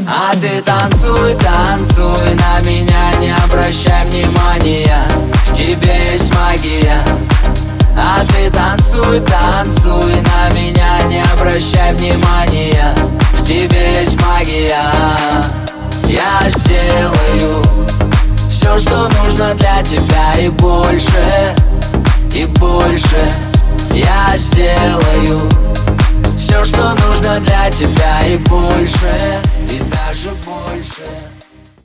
А ты танцуй, танцуй, на меня не обращай внимания, в тебе есть магия. А ты танцуй, танцуй, на меня не обращай внимания, в тебе есть магия. Я сделаю все, что нужно для тебя, и больше, и больше. Я сделаю все, что нужно для тебя, и больше, и даже больше.